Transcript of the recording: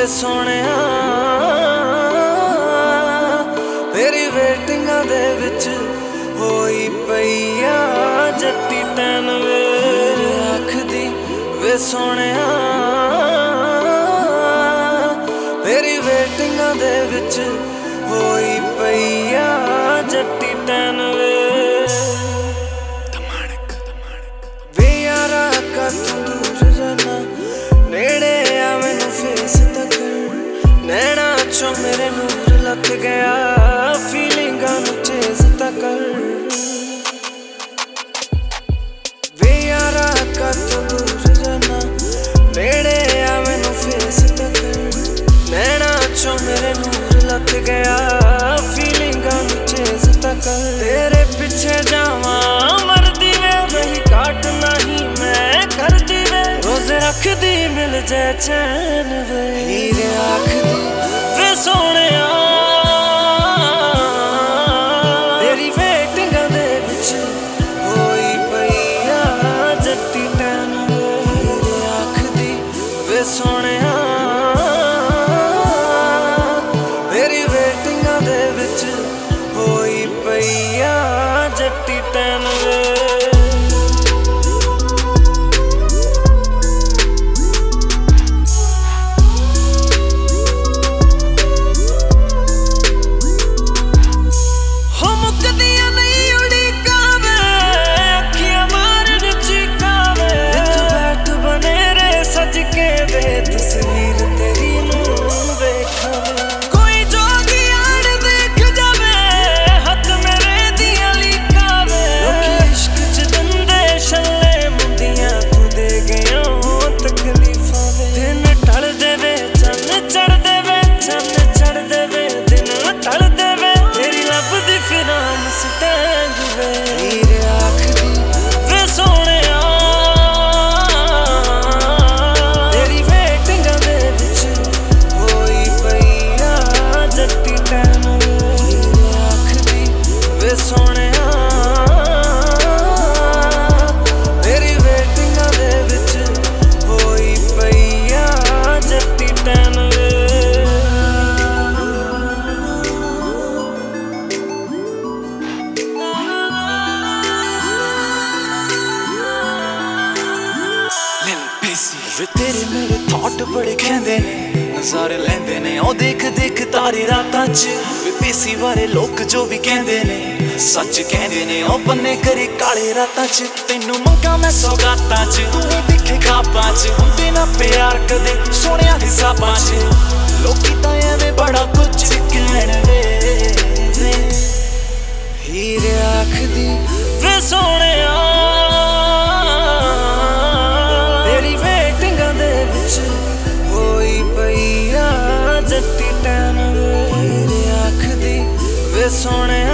ਵੇ ਸੋਹਣਿਆ ਤੇਰੀ ਵੇਟਿੰਗਾਂ ਦੇ ਵਿੱਚ ਹੋਈ ਪਈ ਆ ਜੱਟੀ ਟੈਨ ਵੇ ਆਖਦੀ ਵੇ ਸੋਹਣਿਆ ਤੇਰੀ ਵੇਟਿੰਗਾਂ ਦੇ ਵਿੱਚ ਹੋਈ ਪਈ ਆ ਜੱਟੀ ਟੈਨ ਵੇ ਵੇ ਯਾਰਾ ਕਾਤੋਂ ਦੂਰ ਜਾਣਾ ਨੇੜੇ ਆ ਮੈਨੂੰ ਫੇਸ ਤੱਕ ਨੈਣਾ ਚੋਂ ਮੇਰੇ ਨੂਰ ਲੱਥ ਗਿਆ ਫੀਲਿੰਗਾਂ ਨੂੰ ਚੇਸ ਤੱਕ ਵੇ ਯਾਰਾ ਕਾਤੋਂ ਦੂਰ ਜਾਣਾ ਨੇੜੇ ਆ ਮੈਨੂੰ ਫੇਸ ਤੱਕ ਨੈਣਾ ਚੋਂ ਮੇਰੇ ਨੂਰ ਲੱਥ ਗਿਆ ਫੀਲਿੰਗਾਂ ਨੂੰ ਚੇਸ ਤੱਕ ਤੇਰੇ ਪਿੱਛੇ ਜਾਵਾਂ ਮਰਦੀ ਵੇ ਨਹੀਂ ਘਾਟ ਨਹੀਂ ਮੈਂ ਕਰਦੀ ਵੇ ਰੋਜ਼ ਰੱਖਦੀ ਮਿਲ ਜਾਏ ਚੈਨ ਵੇ ਹੀਰੇ ਆਖਦੀ ਵੇ ਸੋਹਣਿਆ ਤੇਰੀ ਵੇਟਿੰਗਾਂ ਦੇ ਵਿੱਚ ਹੋਈ ਪਈ ਆ ਜੱਟੀ ਟੈਨ ਹੀਰੇ ਆਖਦੀ ਵੇ ਸੋਹਣਿਆ ਤੇਰੀ ਵੇਟਿੰਗਾਂ ਦੇ ਵਿੱਚ ਹੋਈ ਪਈ ਆ ਜੱਟੀ ਟੈਨ ਵੇ तस्वीर तेरी कोई जोगी यार देख जावे हथ मेरे दिया लिखावे इश्क च दंदे छल्ले मुंदियां तू दे गया हो तकलीफां दिन ढल देवे चंद चढ़ देवे चंद चढ़ देवे दिन ढल देवे तेरी लभदी फिरां मुस्टैंग वे हीरे आखदी वे सोहणिया ਸੋਹਣਿਆ ਤੇਰੀ ਵੇਟਿੰਗਾਂ ਦੇ ਵਿੱਚ ਹੋਈ ਪਈ ਆ ਜੱਟੀ ਟੈਨ ਵੇ ਵੇ ਤੇਰੇ ਮੇਰੇ ਥਾਟ ਬੜੇ ਕਹਿੰਦੇ ਨੇ ਨਜ਼ਾਰੇ ਲੈਂਦੇ ਨੇ ਉਹ ਦੇਖ ਦੇਖ ਤਾਰੇ ਰਾਤਾਂ 'ਚ ਵੇ ਪੇਸੀ ਬਾਰੇ ਲੋਕ ਜੋ ਵੀ ਕਹਿੰਦੇ ਨੇ ਸੱਚ ਕਹਿੰਦੇ ਨੇ ਉਹ ਬੰਨੇ ਕਰੇ ਕਾਲੇ ਰਾਤਾਂ 'ਚ ਤੈਨੂੰ ਮੰਗਾ ਮੈਂ ਸੌਗਾਤਾਂ 'ਚ ਤੂੰ ਦਿਖੇ ਖਾਬਾਂ 'ਚ ਹੁੰਦੇ ਨਾ ਪਿਆਰ ਕਦੇ ਸੋਹਣਿਆਂ ਹਿਸਾਬਾਂ 'ਚ ਲੋਕੀ ਤਾਂ ਐਵੇਂ ਬੜਾ ਕੁਝ ਕਹਿਣ ਵੇ ਹੀਰੇ ਆਖਦੀ ਵੇ ਸੋਹਣਿਆ ਤੇਰੀ ਵੇਟਿੰਗਾਂ ਦੇ ਵਿੱਚ ਹੋਈ ਪਈ ਆ ਜੱਟੀ ਟੈਨ ਵੇ ਹੀਰੇ ਆਖਦੀ ਵੇ ਸੋਹਣਿਆ